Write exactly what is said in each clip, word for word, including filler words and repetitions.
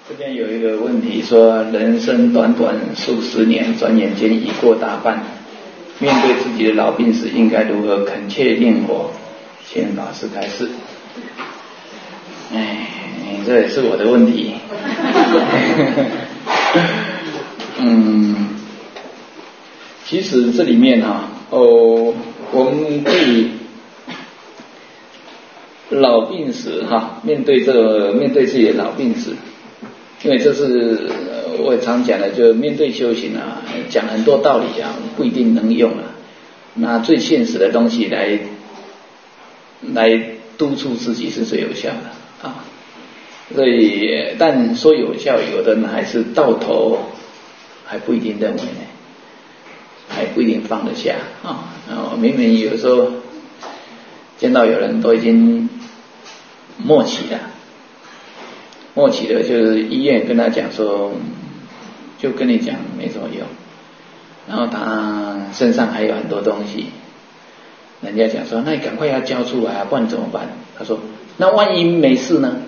这边有一个问题说，人生短短数十年，转眼间已过大半，面对自己的老病死，应该如何恳切念佛？请法师开示。哎，这也是我的问题。嗯，其实这里面啊，哦，我们可以老病死哈，面对这个面对自己的老病死。因为这是我也常讲的，就面对修行啊，讲很多道理啊，不一定能用啊。那最现实的东西来来督促自己是最有效的啊。所以，但说有效，有的人还是到头还不一定认为呢，还不一定放得下啊。然后明明有时候见到有人都已经末期了。末期的就是医院跟他讲说，就跟你讲没什么用，然后他身上还有很多东西，人家讲说那你赶快要交出来啊，不然怎么办？他说那万一没事呢？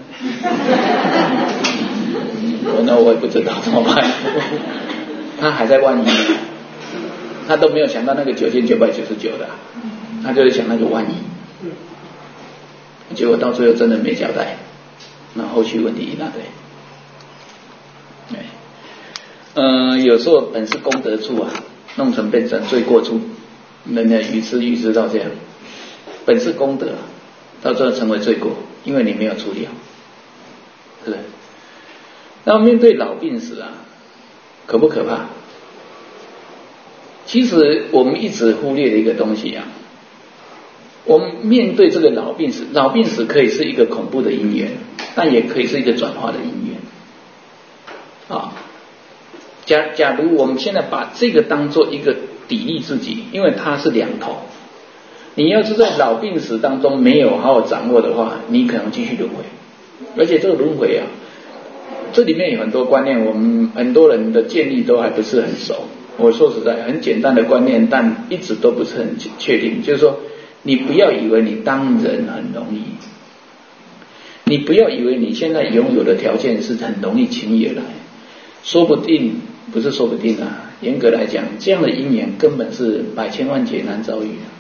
我那我也不知道怎么办，他还在万一，他都没有想到那个九千九百九十九的，他就是想那个万一，结果到最后真的没交代。那后续问题一大堆，对，呃，有时候本是功德处啊，弄成变成罪过处，人家愚痴愚痴到这样，本是功德，到最后成为罪过，因为你没有处理好，是不是？那面对老病死啊，可不可怕？其实我们一直忽略的一个东西啊，我们面对这个老病死，老病死可以是一个恐怖的因缘。但也可以是一个转化的因缘啊。假假如我们现在把这个当做一个砥砺自己，因为它是两头。你要是在老病死当中没有好好掌握的话，你可能继续轮回。而且这个轮回啊，这里面有很多观念，我们很多人的建立都还不是很熟。我说实在，很简单的观念，但一直都不是很确定。就是说，你不要以为你当人很容易。你不要以为你现在拥有的条件是很容易轻易来，说不定不是说不定啊，严格来讲，这样的因缘根本是百千万劫难遭遇啊。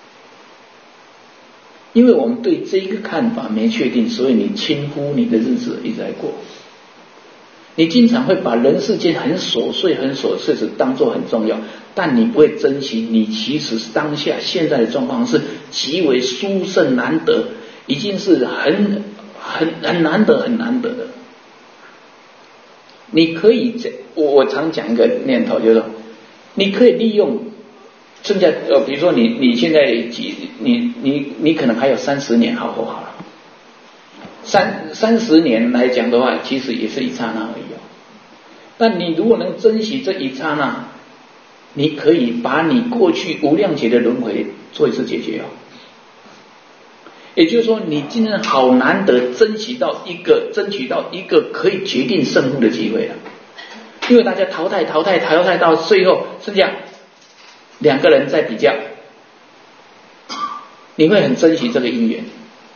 因为我们对这个看法没确定，所以你轻忽你的日子一直在过。你经常会把人世间很琐碎、很琐碎的当作很重要，但你不会珍惜你其实当下现在的状况是极为殊胜难得，已经是很。很很难得很难得的，你可以我我常讲一个念头，就是说，你可以利用剩下呃，比如说你你现在几你你你可能还有三十年好活好了，三三十年来讲的话，其实也是一刹那而已哦。但你如果能珍惜这一刹那，你可以把你过去无量劫的轮回做一次解决哦。也就是说，你今天好难得珍惜到一个，争取到一个可以决定胜负的机会了。因为大家淘汰、淘汰、淘汰到最后剩下两个人在比较，你会很珍惜这个因缘。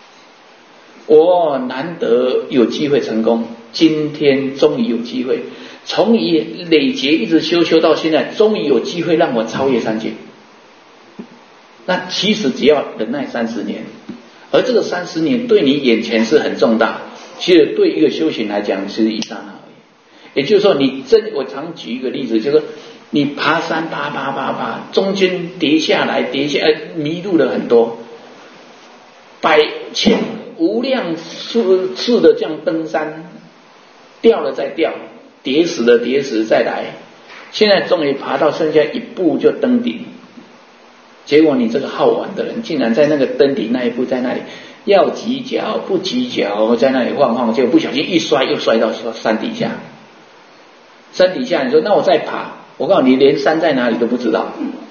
我难得有机会成功，今天终于有机会，从以累劫一直修修到现在，终于有机会让我超越三界。那其实只要忍耐三十年。而这个三十年对你眼前是很重大，其实对一个修行来讲是一刹那而已。也就是说，你真我常举一个例子，就是你爬山爬爬爬爬，中间跌下来跌下来，迷路了很多，百千无量次次的这样登山，掉了再掉，跌死了跌死再来，现在终于爬到剩下一步就登顶。结果你这个好玩的人，竟然在那个登顶那一步，在那里要急脚不急脚，在那里晃晃，结果不小心一摔，又摔到山底下。山底下，你说那我再爬，我告诉你，连山在哪里都不知道。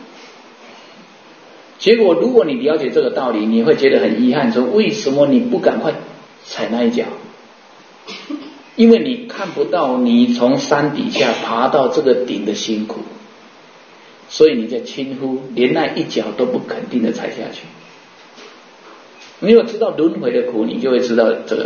结果如果你了解这个道理，你会觉得很遗憾，说为什么你不赶快踩那一脚？因为你看不到你从山底下爬到这个顶的辛苦。所以你在轻忽，连那一脚都不肯定的踩下去。你有知道轮回的苦，你就会知道这个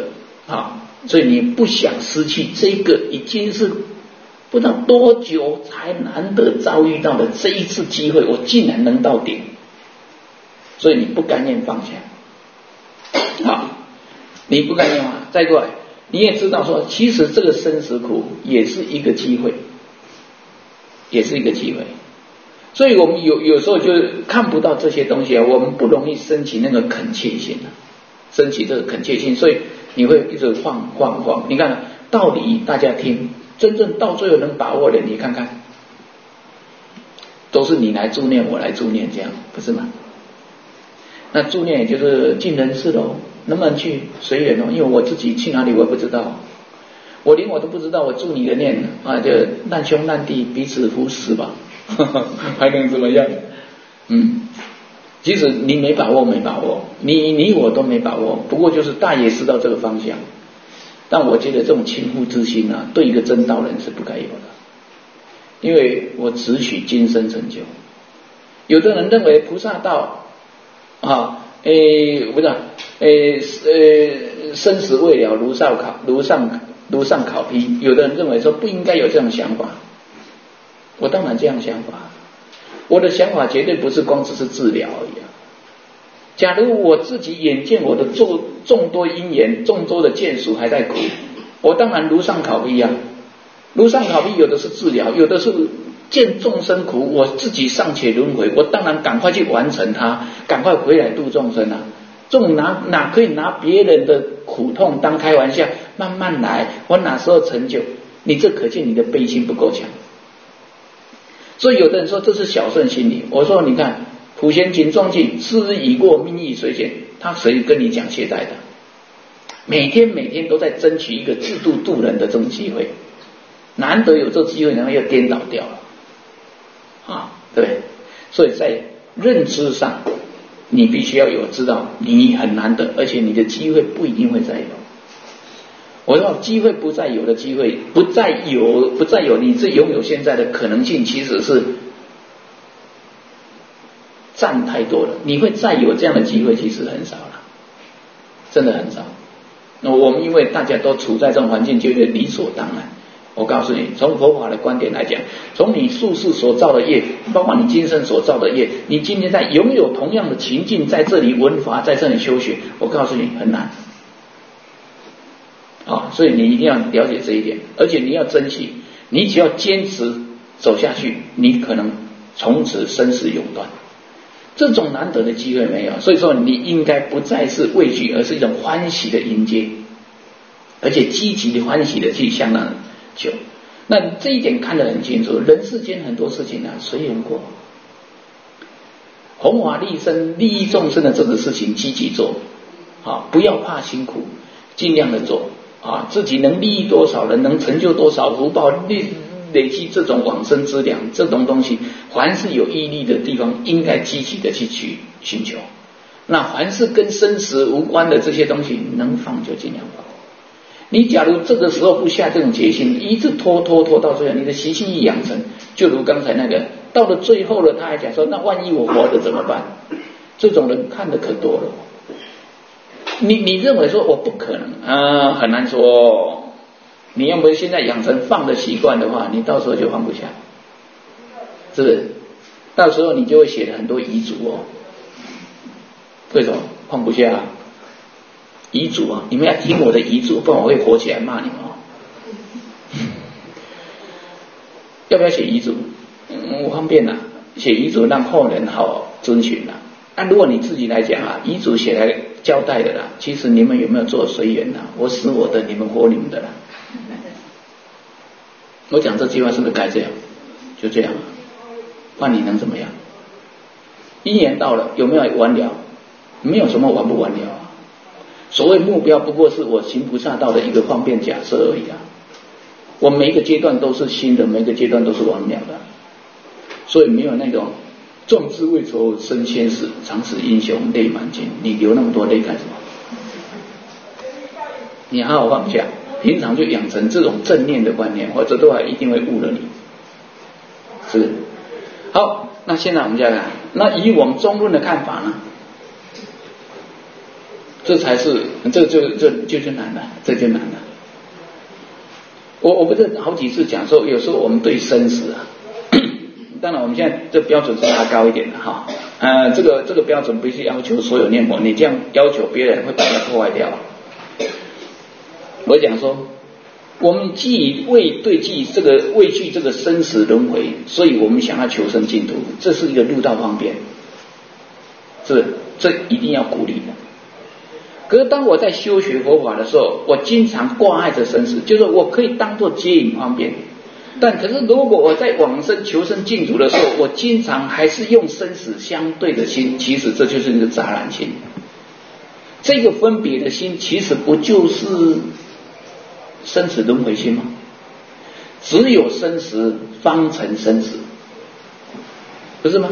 啊，所以你不想失去这个已经是不知道多久才难得遭遇到的这一次机会，我竟然能到顶，所以你不甘愿放下。好，你不甘愿啊，再过来，你也知道说，其实这个生死苦也是一个机会，也是一个机会。所以我们有有时候就看不到这些东西啊，我们不容易升起那个恳切心啊，升起这个恳切心，所以你会一直晃晃晃。你看道理大家听，真正到最后能把握的，你看看，都是你来助念，我来助念，这样不是吗？那助念也就是尽人事喽，能不能去随缘哦？因为我自己去哪里我也不知道，我连我都不知道，我助你的念啊，就难兄难弟，彼此扶持吧。还能怎么样？嗯，即使你没把握，没把握，你你我都没把握。不过就是大爷知道这个方向，但我觉得这种亲护之心啊，对一个真道人是不该有的。因为我只许今生成就。有的人认为菩萨道啊，诶，我不知道，诶，呃，生死未了，如上考，如上如上考批。有的人认为说不应该有这种想法。我当然这样想法，我的想法绝对不是光只是治疗而已啊。假如我自己眼见我的众众多因缘、众多的眷属还在苦，我当然如上考批啊。如上考批有的是治疗，有的是见众生苦，我自己尚且轮回，我当然赶快去完成它，赶快回来度众生啊。这种哪哪可以拿别人的苦痛当开玩笑？慢慢来，我哪时候成就？你这可见你的悲心不够强。所以有的人说这是小圣心理，我说你看普贤行壮进，日日已过，命亦随减，他谁跟你讲懈怠的？每天每天都在争取一个自度度人的这种机会，难得有这机会，然后又颠倒掉了啊，对不对？所以在认知上，你必须要有知道你很难得，而且你的机会不一定会再有。我说机会不再有的机会，不再有不再有你这拥有现在的可能性，其实是占太多了。你会再有这样的机会，其实很少了，真的很少。那我们因为大家都处在这种环境，觉得理所当然。我告诉你，从佛法的观点来讲，从你宿世所造的业，包括你今生所造的业，你今天在拥有同样的情境，在这里闻法，在这里修学，我告诉你很难。啊，所以你一定要了解这一点，而且你要珍惜，你只要坚持走下去，你可能从此生死永断。这种难得的机会没有，所以说你应该不再是畏惧，而是一种欢喜的迎接，而且积极的欢喜的去向那求。那这一点看得很清楚，人世间很多事情啊，随缘过，弘法利生、利益众生的这个事情积极做，啊，不要怕辛苦，尽量的做。啊，自己能利益多少人，能成就多少福报，累累积这种往生之粮，这种东西，凡是有毅力的地方，应该积极的去去寻求。那凡是跟生死无关的这些东西，能放就尽量放。你假如这个时候不下这种决心，一直拖拖拖到最后，你的习性一养成，就如刚才那个，到了最后了，他还讲说，那万一我活着怎么办？这种人看的可多了。你你认为说我不可能啊，很难说。你要不现在养成放的习惯的话，你到时候就放不下，是不是？到时候你就会写了很多遗嘱哦。为什么放不下？遗嘱啊，你们要听我的遗嘱，不然我会火起来骂你们哦。要不要写遗嘱？嗯，我方便啦、啊，写遗嘱让后人好遵循啦、啊。那、啊、如果你自己来讲啊，遗嘱写来交代的啦，其实你们有没有做随缘呐？我死我的，你们活你们的啦。我讲这句话是不是该这样？就这样，那你能怎么样？一年到了，有没有完了？没有什么完不完了啊。所谓目标，不过是我行菩萨道的一个方便假设而已啊。我每一个阶段都是新的，每一个阶段都是完了的，所以没有那种。壮志未酬身先死，长使英雄泪满襟。你流那么多泪干什么？你好好放下，平常就养成这种正念的观念，或者都还一定会误了你。是，好，那现在我们再看，那以我们中论的看法呢？ 这才是这就就就就难了，这就难了。我我不是好几次讲说，有时候我们对生死啊，当然我们现在这标准是拉高一点的哈，呃，这个这个标准不是要求所有念佛，你这样要求别人会把它破坏掉。我讲说，我们既畏对既这个畏惧这个生死轮回，所以我们想要求生净土，这是一个入道方便，是这一定要鼓励的。可是当我在修学佛法的时候，我经常挂碍着生死，就是我可以当作接引方便，但可是如果我在往生求生净土的时候，我经常还是用生死相对的心，其实这就是一个杂染心。这个分别的心，其实不就是生死轮回心吗？只有生死方成生死，不是吗？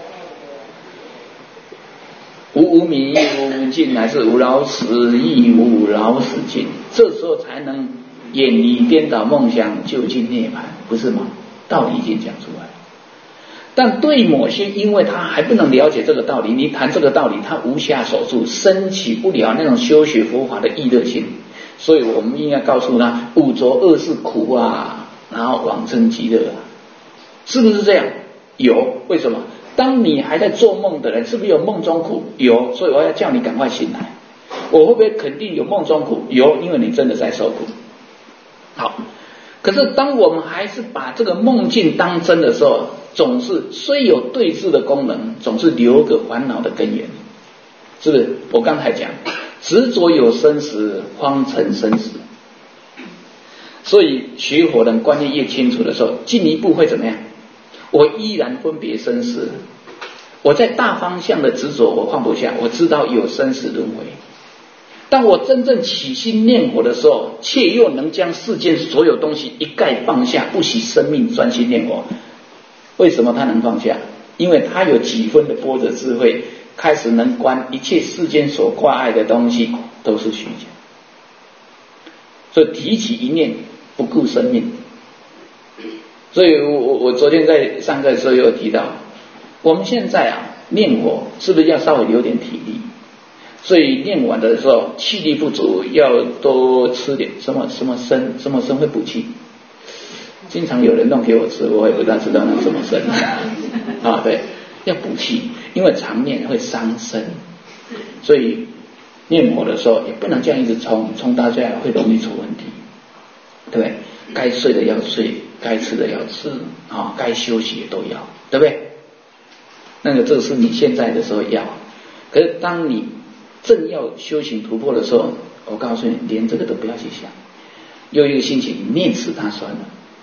无无明亦无无尽，乃是无老死亦无老死尽。这时候才能远离颠倒梦想，究竟涅槃，不是吗？道理已经讲出来了。但对某些，因为他还不能了解这个道理，你谈这个道理，他无下手处，升起不了那种修学佛法的意乐心。所以我们应该告诉他，五浊恶世苦啊，然后往生极乐啊，是不是这样？有，为什么？当你还在做梦的人，是不是有梦中苦？有，所以我要叫你赶快醒来。我会不会肯定有梦中苦？有，因为你真的在受苦。好，可是当我们还是把这个梦境当真的时候，总是虽有对治的功能，总是留个烦恼的根源，是不是？我刚才讲，执着有生死，方成生死。所以学佛人观念越清楚的时候，进一步会怎么样？我依然分别生死，我在大方向的执着我放不下，我知道有生死轮回。当我真正起心念佛的时候，却又能将世间所有东西一概放下，不惜生命专心念佛。为什么他能放下？因为他有几分的般若智慧，开始能观一切世间所挂碍的东西都是虚假。所以提起一念不顾生命。所以我我我昨天在上课的时候有提到，我们现在啊念佛是不是要稍微留点体力？所以念完的时候气力不足，要多吃点什么什么参，什么参会补气。经常有人弄给我吃，我也不大知道那什么参啊，对，要补气，因为常念会伤身，所以念佛的时候也不能这样一直冲，冲到这样会容易出问题，对不对？该睡的要睡，该吃的要吃啊，该休息也都要，对不对？那个这是你现在的时候要，可是当你正要修行突破的时候，我告诉你，连这个都不要去想，有一个心情念死它算了。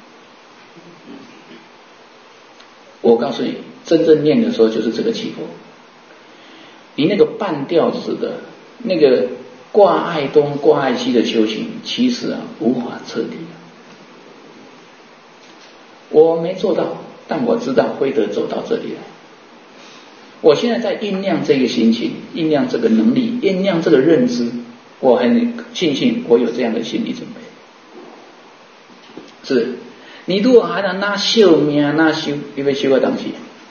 我告诉你，真正念的时候就是这个起伏，你那个半吊子的那个挂碍东挂碍西的修行，其实啊无法彻底。我没做到，但我知道慧德走到这里来。我现在在酝酿这个心情，酝酿这个能力，酝酿这个认知，我很庆幸我有这样的心理准备。是，你如果还能拿修命拿修，你会修个东西？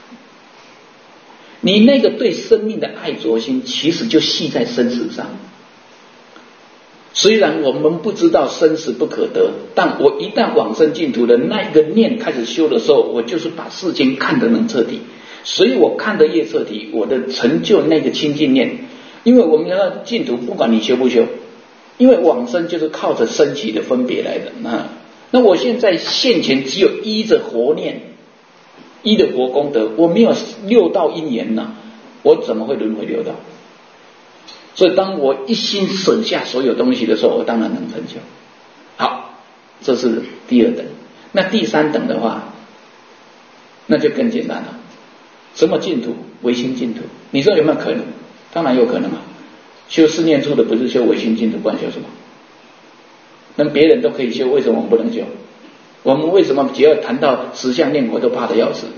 你那个对生命的爱着心，其实就系在生死上。虽然我们不知道生死不可得，但我一旦往生净土的那一个念开始修的时候，我就是把世间看得能彻底。所以我看得越彻底，我的成就那个清净念，因为我们要净土，不管你修不修，因为往生就是靠着升起的分别来的。那那我现在现前只有依着活念，依的活功德，我没有六道因缘呐，我怎么会轮回六道？所以当我一心舍下所有东西的时候，我当然能成就。好，这是第二等。那第三等的话，那就更简单了。什么净土？唯心净土。你说有没有可能？当然有可能啊。修四念处的不是修唯心净土，不然修什么？那别人都可以修，为什么我们不能修？我们为什么只要谈到十相念佛都怕得要死？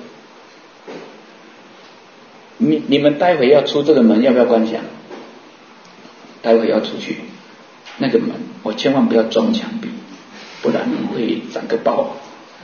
你你们待会要出这个门，要不要观想？待会要出去，那个门我千万不要撞墙壁，不然会长个包。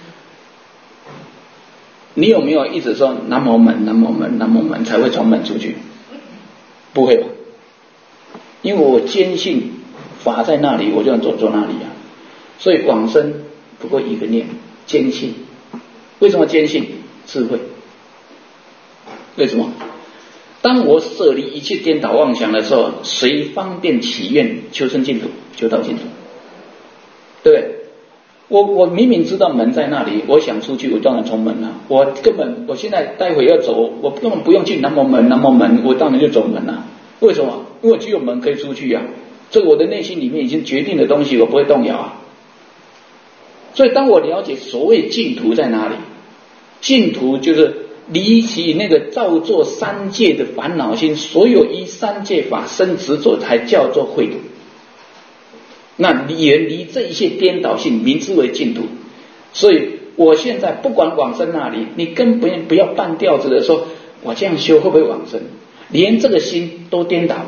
你有没有一直说南无门南无门南无门才会从门出去？不会吧？ 因为我坚信法在那里，我就要走走那里啊。所以往生不过一个念，坚信。为什么坚信？智慧。为什么？当我舍离一切颠倒妄想的时候，谁方便祈愿求生净土，求到净土？对不对？我我明明知道门在那里，我想出去，我当然从门了。我根本我现在待会要走，我根本不用进南无门，南无门，我当然就走门了。为什么？因为只有门可以出去啊。这个我的内心里面已经决定的东西，我不会动摇啊。所以当我了解所谓净土在哪里，净土就是离起那个造作三界的烦恼心，所有依三界法生执着，才叫做秽土。那远离这一切颠倒性，名之为净土。所以我现在不管往生那里，你根本不要半吊子的说，我这样修会不会往生？连这个心都颠倒。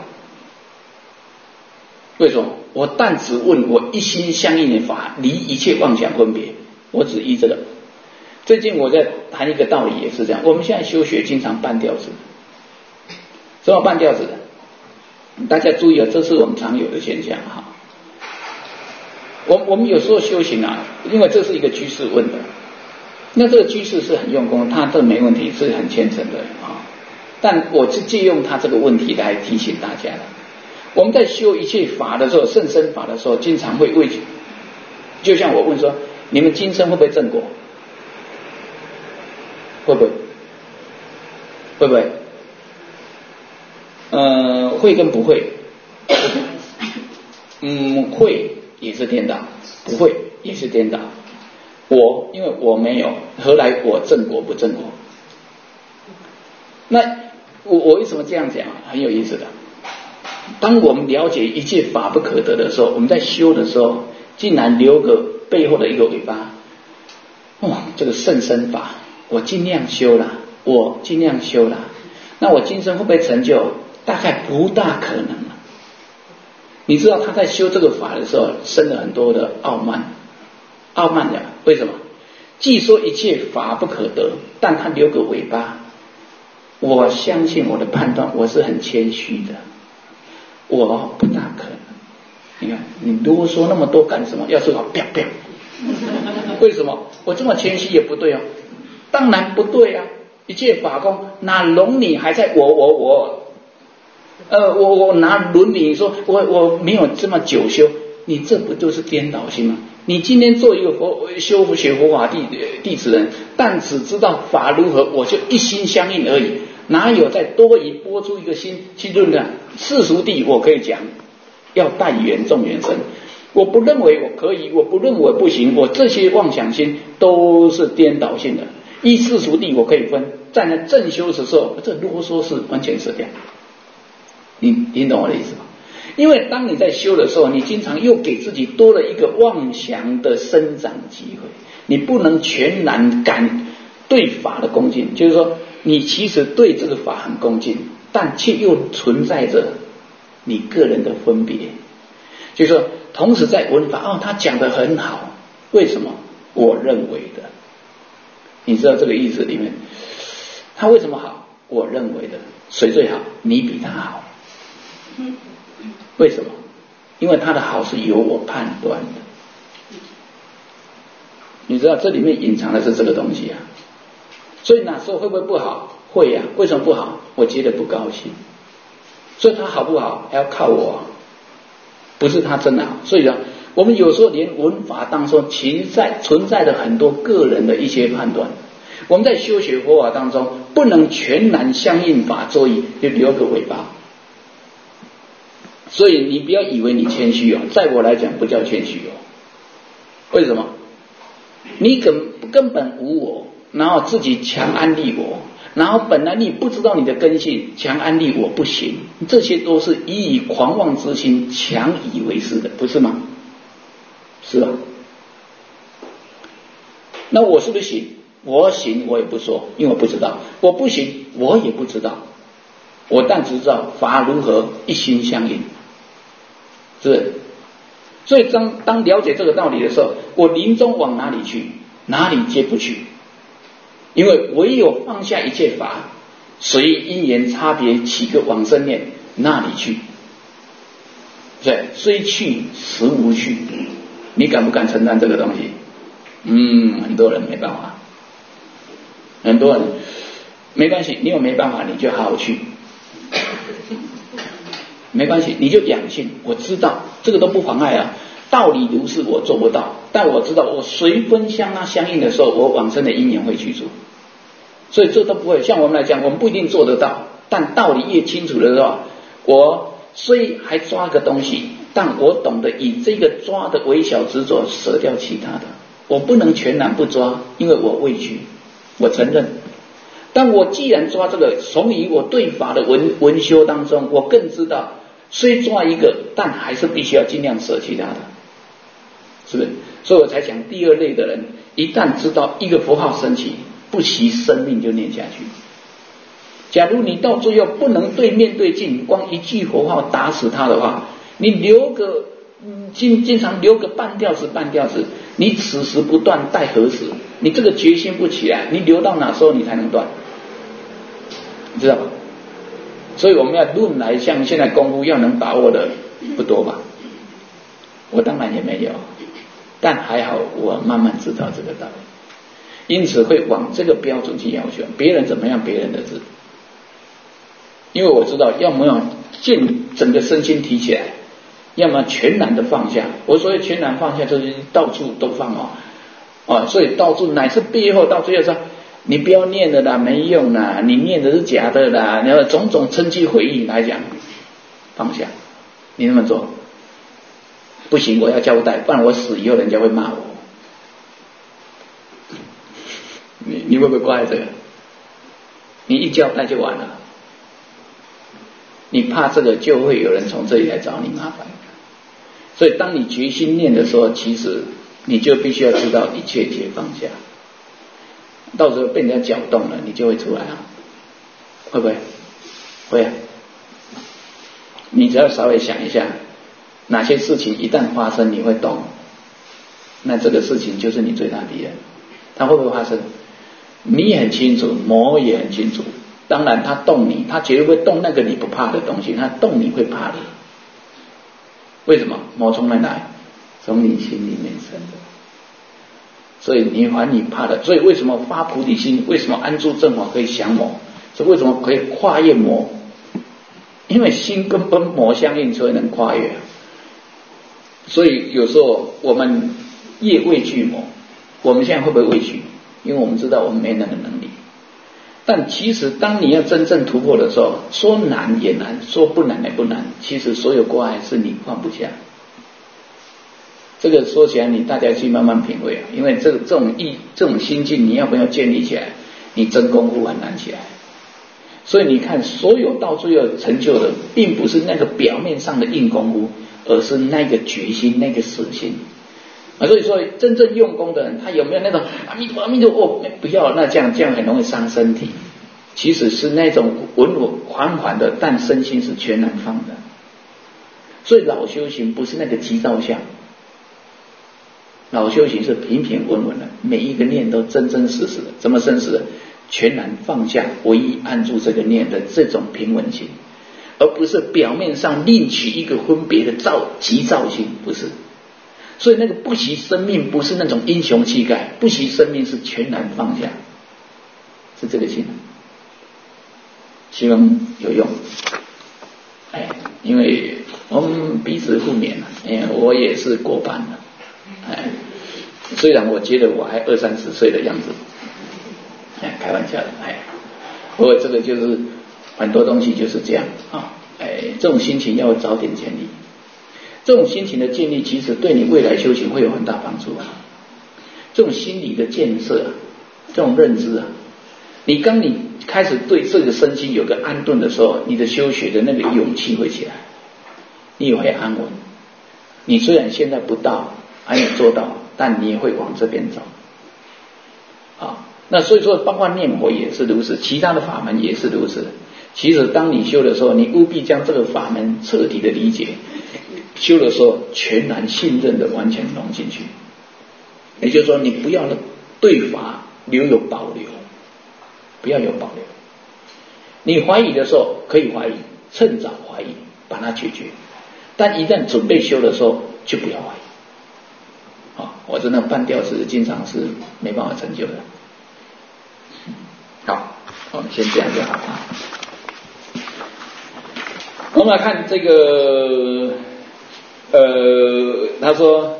为什么？我但只问我一心相应的法，离一切妄想分别，我只依这个。最近我在谈一个道理，也是这样。我们现在修学经常半吊子，什么半吊子？大家注意啊，这是我们常有的现象哈。我我们有时候修行啊，因为这是一个居士问的，那这个居士是很用功，他这没问题，是很虔诚的啊。但我是借用他这个问题来提醒大家的。我们在修一切法的时候，甚深法的时候，经常会为，就像我问说，你们今生会不会正果？会不会？会不会？呃，会跟不会？嗯，会也是颠倒，不会也是颠倒。我因为我没有，何来我正果不正果？那我我为什么这样讲？很有意思的。当我们了解一切法不可得的时候，我们在修的时候，竟然留个背后的一个尾巴。哦，这个甚深法，我尽量修了，我尽量修了。那我今生会不会成就？大概不大可能了。你知道他在修这个法的时候，生了很多的傲慢，傲慢的。为什么？既说一切法不可得，但他留个尾巴。我相信我的判断，我是很谦虚的。我不大可能。你看，你啰嗦那么多干什么？要是我啪啪，为什么？我这么谦虚也不对哦。当然不对啊！一切法空，哪容你还在我我我？呃，我我拿伦理说，我我没有这么久修，你这不就是颠倒心吗？你今天做一个佛修佛学佛法弟弟子人，但只知道法如何，我就一心相应而已。哪有再多余拨出一个心去论断世俗谛？我可以讲，要带缘众缘生。我不认为我可以，我不认为我不行，我这些妄想心都是颠倒性的。依世俗谛我可以分，在那正修的时候，这啰嗦是完全舍掉。你你懂我的意思吗？因为当你在修的时候，你经常又给自己多了一个妄想的生长机会，你不能全然感对法的恭敬，就是说你其实对这个法很恭敬，但却又存在着你个人的分别。就是说同时在闻法，哦，他讲得很好，为什么？我认为的。你知道这个意思里面，他为什么好？我认为的。谁最好？你比他好。为什么？因为他的好是由我判断的。你知道这里面隐藏的是这个东西啊。所以那时候会不会不好？会啊。为什么不好？我觉得不高兴。所以他好不好还要靠我，不是他真的好。所以呢，我们有时候连闻法当中存在存在着很多个人的一些判断。我们在修学佛法当中，不能全然相应法作意，就留个尾巴。所以你不要以为你谦虚哦，在我来讲不叫谦虚哦。为什么？你根根本无我，然后自己强安利我，然后本来你不知道你的根性，强安利我不行，这些都是以狂妄之心强以为是的，不是吗？是吧？那我是不是行？我行我也不说，因为我不知道；我不行我也不知道。我但只知道法如何一心相应，是不是？所以当当了解这个道理的时候，我临终往哪里去？哪里皆不去，因为唯有放下一切法，随因缘差别起个往生念，那里去。 对，虽去实无去，你敢不敢承担这个东西？嗯，很多人没办法，很多人没关系，你有没办法，你就好好去，没关系，你就养性。我知道这个都不妨碍啊，道理如是，我做不到，但我知道我随分相啊相应的时候，我往生的因缘会去做，所以这都不会。像我们来讲，我们不一定做得到，但道理越清楚的时候，我虽还抓个东西，但我懂得以这个抓的微小执着舍掉其他的。我不能全然不抓，因为我畏惧，我承认。但我既然抓这个，从于我对法的文文修当中，我更知道，虽抓一个，但还是必须要尽量舍其他的，是不是？所以我才讲第二类的人，一旦知道一个符号升起，不惜生命就念下去。假如你到最后不能对面对镜，光一句佛号打死他的话，你留个嗯经经常留个半吊子半吊子，你此时不断待何时？你这个决心不起来，你留到哪时候你才能断？你知道吧？所以我们要论来，像现在功夫要能把握的不多吧？我当然也没有，但还好我慢慢知道这个道理，因此会往这个标准去要求。别人怎么样，别人的事。因为我知道，要么要见整个身心提起来，要么全然的放下。我所谓全然放下，就是到处都放哦，啊，所以到处乃至背后到最后说，你不要念的啦，没用啦，你念的是假的啦，然后种种嗔忌回忆来讲，放下，你那么做不行，我要交代，不然我死以后人家会骂我。你你会不会怪这个？你一交代就完了。你怕这个，就会有人从这里来找你麻烦。所以当你决心念的时候，其实你就必须要知道一切皆放下。到时候被人家搅动了，你就会出来啊，会不会？会啊。你只要稍微想一下，哪些事情一旦发生你会动，那这个事情就是你最大敌人。它会不会发生？你也很清楚，魔也很清楚。当然他动你，他绝对会动那个你不怕的东西，他动你会怕的。为什么？魔从哪来？从你心里面生的。所以你还你怕的，所以为什么发菩提心？为什么安住正法可以降魔？是为什么可以跨越魔？因为心跟本魔相应，所以能跨越。所以有时候我们越畏惧魔，我们现在会不会畏惧？因为我们知道我们没那个能力。但其实当你要真正突破的时候，说难也难，说不难也不难，其实所有过碍是你放不下。这个说起来你大家去慢慢品味啊，因为这个这种意这种心境你要不要建立起来，你真功夫很难起来。所以你看所有到最后成就的并不是那个表面上的硬功夫，而是那个决心，那个死心啊。所以说真正用功的人，他有没有那种阿弥陀佛阿弥陀佛，不要，那这样这样很容易伤身体。其实是那种稳稳缓缓的，但身心是全然放的。所以老修行不是那个急躁相，老修行是平平稳稳的，每一个念都真真实实的。怎么真实的？全然放下，唯一安住这个念的这种平稳心，而不是表面上另取一个分别的躁急躁心，不是。所以那个不惜生命不是那种英雄气概，不惜生命是全然放下，是这个心。希望有用。哎，因为我们彼此互勉了，哎，我也是过半了。哎，虽然我觉得我还二三十岁的样子，哎，开玩笑的，哎，不过这个就是很多东西就是这样啊，哎，这种心情要早点建立。这种心情的建立，其实对你未来修行会有很大帮助啊。这种心理的建设啊，这种认知啊，你当你开始对这个身心有个安顿的时候，你的修学的那个勇气会起来，你也会安稳。你虽然现在不到，还没做到，但你也会往这边走。啊，那所以说，包括念佛也是如此，其他的法门也是如此。其实当你修的时候，你务必将这个法门彻底的理解。修的时候全然信任的完全融进去，也就是说你不要对法留有保留，不要有保留。你怀疑的时候可以怀疑，趁早怀疑把它解决， 但一旦准备修的时候，就不要怀疑。啊，我真的半吊子经常是没办法成就的。好，我们先这样就好啊。我们来看这个，呃，他说，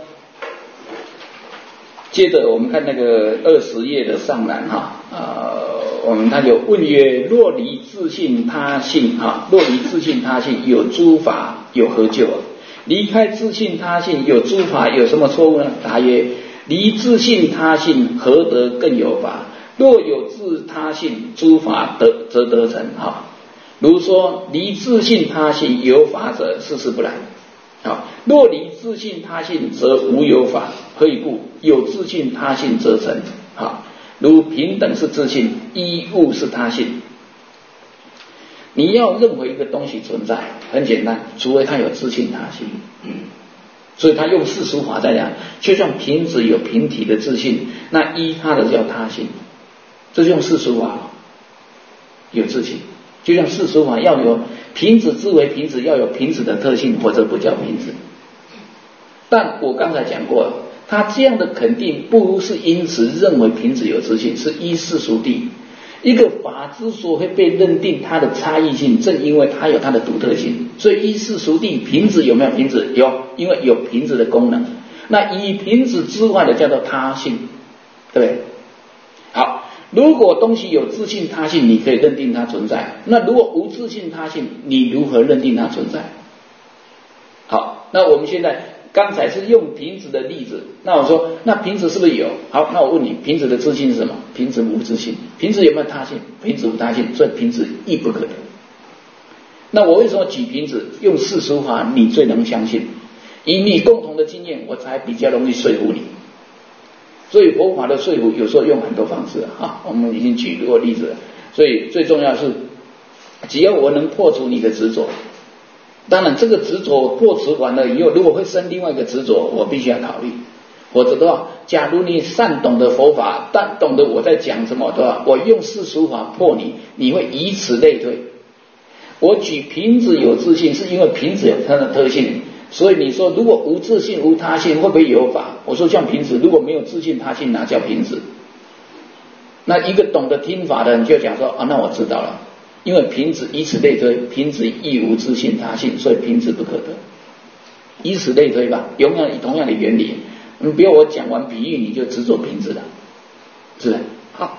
接着我们看那个二十页的上栏哈，呃，我们看有问曰：若离自性他性哈，若离自性他性，有诸法有何救啊？离开自性他性有诸法有什么错误呢？答曰：离自性他性，何得更有法？若有自他性，诸法得则得成哈。如说离自性他性有法者，事事不然。好，若离自性他性，则无有法。何以故？有自性他性则成。好，如平等是自性，依物是他性。你要任何一个东西存在，很简单，除非它有自性他性。所以他用世俗法在讲，就像瓶子有瓶体的自性，那依它的叫他性，这是用世俗法有自性。就像世俗法要有瓶子之为瓶子，要有瓶子的特性，否则不叫瓶子。但我刚才讲过了，他这样的肯定不是因此认为瓶子有自性，是依世俗谛。一个法之所会被认定它的差异性，正因为它有它的独特性。所以依世俗谛，瓶子有没有瓶子？有，因为有瓶子的功能。那以瓶子之外的叫做他性，对不对？好，如果东西有自性他性，你可以认定它存在。那如果无自性他性，你如何认定它存在？好，那我们现在刚才是用瓶子的例子，那我说那瓶子是不是有？好，那我问你，瓶子的自性是什么？瓶子无自性。瓶子有没有他性？瓶子无他性，所以瓶子亦不可得。那我为什么举瓶子？用世俗法你最能相信，以你共同的经验，我才比较容易说服你。所以佛法的说服有时候用很多方式啊，我们已经举过例子了。所以最重要是，只要我能破除你的执着，当然这个执着破除完了以后，如果会生另外一个执着，我必须要考虑。否则的话，假如你善懂得佛法，但懂得我在讲什么的话，我用世俗法破你，你会以此类推。我举瓶子有自性，是因为瓶子有它的特性。所以你说如果无自性无他性，会不会有法？我说像瓶子，如果没有自性他性，哪叫瓶子？那一个懂得听法的人就讲说啊，那我知道了，因为瓶子以此类推，瓶子亦无自性他性，所以瓶子不可得。以此类推吧，同样同样的原理。你不要我讲完比喻你就执着瓶子了，是不是？好，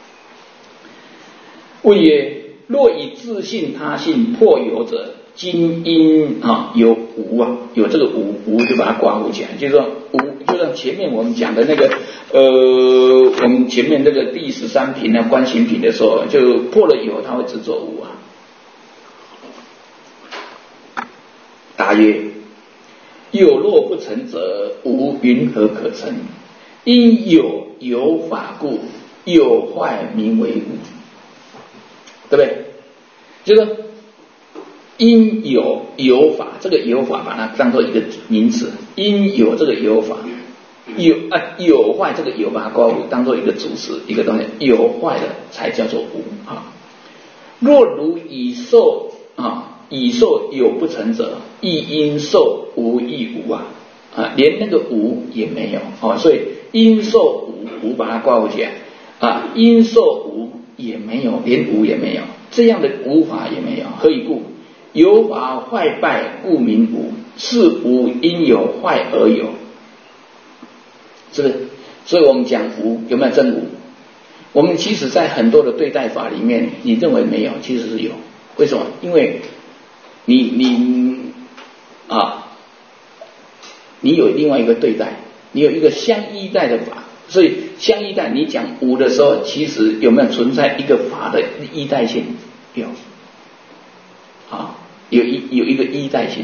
问曰：若以自性他性破有者，今因啊有无啊，有这个无无就把它刮胡起来，就是说无，就像前面我们讲的那个呃，我们前面那个第十三品呢观行品的时候，就破了有，它会执着无啊。答曰：有若不成者，无云何可成？因有有法故，有坏名为无，对不对？就是说因有有法，这个有法把它当做一个名词，因有这个有法，有啊有坏这个有把它刮胡当做一个主词，一个东西有坏的才叫做无啊。若如以受啊，以受有不成者，亦因受无亦无啊啊，连那个无也没有啊，所以因受无无把它刮胡起来啊，因受无也没有，连无也没有，这样的无法也没有。何以故？有法坏败，故名无。是无因有坏而有，是不是？所以我们讲无，有没有真无？我们其实在很多的对待法里面，你认为没有，其实是有。为什么？因为你你啊，你有另外一个对待，你有一个相依待的法，所以相依待，你讲无的时候，其实有没有存在一个法的依待性？有。啊，有一有一个依待性，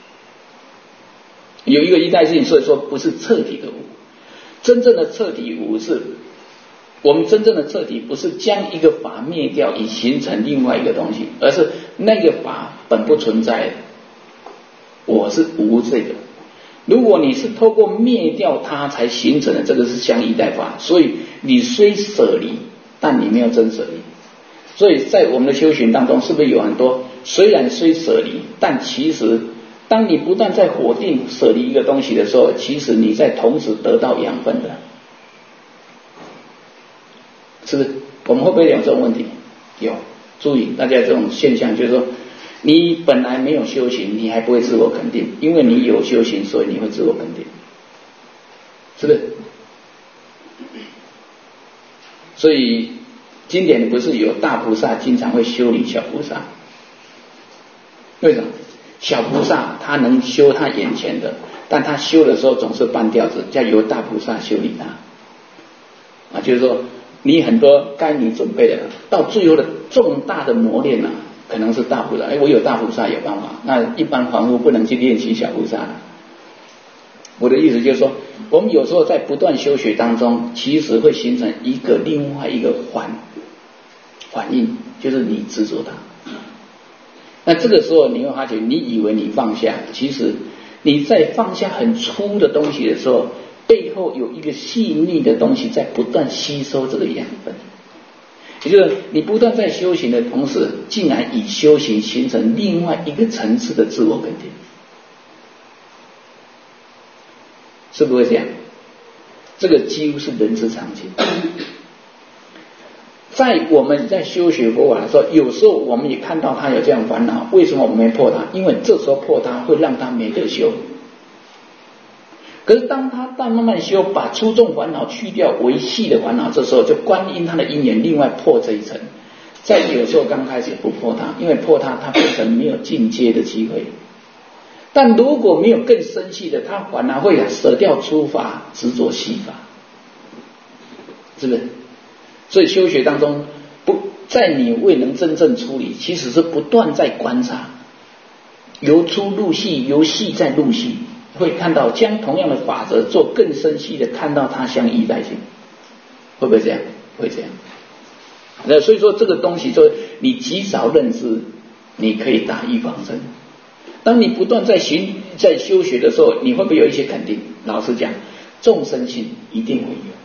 有一个依待性，所以说不是彻底的无。真正的彻底无是，我们真正的彻底不是将一个法灭掉以形成另外一个东西，而是那个法本不存在，我是无这个。如果你是透过灭掉它才形成的，这个是相依待法，所以你虽舍离，但你没有真舍离。所以在我们的修行当中，是不是有很多虽然虽舍离，但其实当你不断在否定舍离一个东西的时候，其实你在同时得到养分的，是不是？我们会不会有这种问题？有。注意大家这种现象，就是说你本来没有修行，你还不会自我肯定，因为你有修行，所以你会自我肯定，是不是？所以经典不是有大菩萨经常会修理小菩萨？为什么？小菩萨他能修他眼前的，但他修的时候总是半吊子，叫由大菩萨修理他啊，就是说你很多该你准备的，到最后的重大的磨练啊，可能是大菩萨。哎，我有大菩萨有办法，那一般凡夫不能去练习小菩萨了。我的意思就是说，我们有时候在不断修学当中，其实会形成一个另外一个反反应，就是你执着它。那这个时候你会发觉，你以为你放下，其实你在放下很粗的东西的时候，背后有一个细腻的东西在不断吸收这个养分。也就是你不断在修行的同时，竟然以修行形成另外一个层次的自我肯定，是不会这样？这个几乎是人之常情。在我们在修学佛法的时候，有时候我们也看到他有这样烦恼，为什么我们没破他？因为这时候破他会让他没得修。可是当他但慢慢修，把粗重烦恼去掉，为细的烦恼，这时候就观音他的因缘另外破这一层。在有时候刚开始不破他，因为破他他变成没有进阶的机会。但如果没有更深细的，他反而会舍掉粗法，执着细法，是不是？所以修学当中，不在你未能真正处理，其实是不断在观察，由粗入细，由细再入细，会看到将同样的法则做更深细的，看到它相依在性，会不会这样？会这样。那所以说这个东西，就是你极少认知，你可以打预防针。当你不断在行在修学的时候，你会不会有一些肯定？老实讲，众生性一定会有。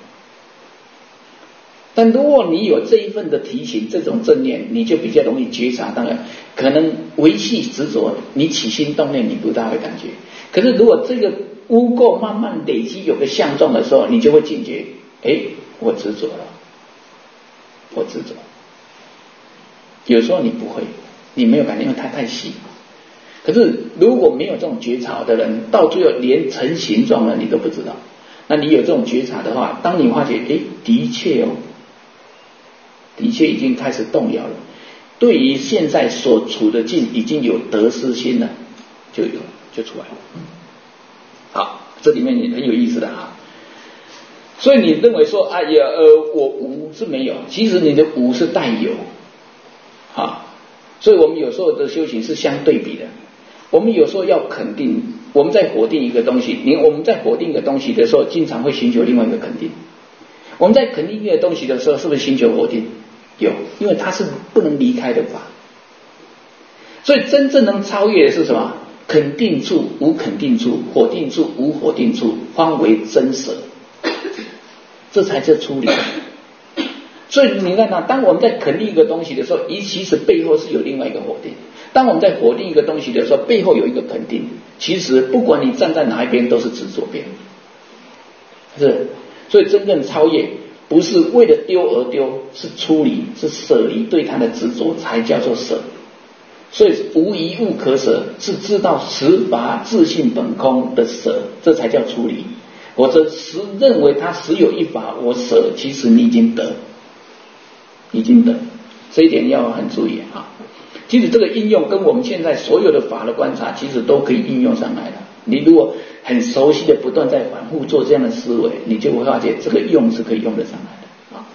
但如果你有这一份的提醒，这种正念，你就比较容易觉察。当然，可能维系执着，你起心动念，你不大会感觉。可是如果这个污垢慢慢累积，有个相状的时候，你就会警觉，哎，我执着了，我执着。有时候你不会，你没有感觉，因为它太细。可是如果没有这种觉察的人，到最后连成形状了你都不知道。那你有这种觉察的话，当你发觉，哎，的确哦。的确已经开始动摇了，对于现在所处的境已经有得失心了，就有就出来了。好，这里面也很有意思的啊。所以你认为说，哎呀，呃，我无是没有，其实你的无是带有啊。所以我们有时候的修行是相对比的。我们有时候要肯定，我们在否定一个东西，你我们在否定一个东西的时候，经常会寻求另外一个肯定。我们在肯定一个东西的时候，是不是寻求否定？有，因为它是不能离开的法。所以真正能超越的是什么？肯定处无肯定处，否定处无否定处，方为真实，这才叫出离。所以你看啊，当我们在肯定一个东西的时候，其实背后是有另外一个否定；当我们在否定一个东西的时候，背后有一个肯定。其实不管你站在哪一边，都是执着边。是，所以真正超越不是为了丢而丢，是出离，是舍离对它的执着，才叫做舍。所以无一物可舍，是知道实法自性本空的舍，这才叫出离。我这实认为它实有一法，我舍，其实你已经得，已经得，这一点要很注意啊。其实这个应用跟我们现在所有的法的观察，其实都可以应用上来的。你如果很熟悉的不断在反复做这样的思维，你就会发现这个用是可以用得上来的啊。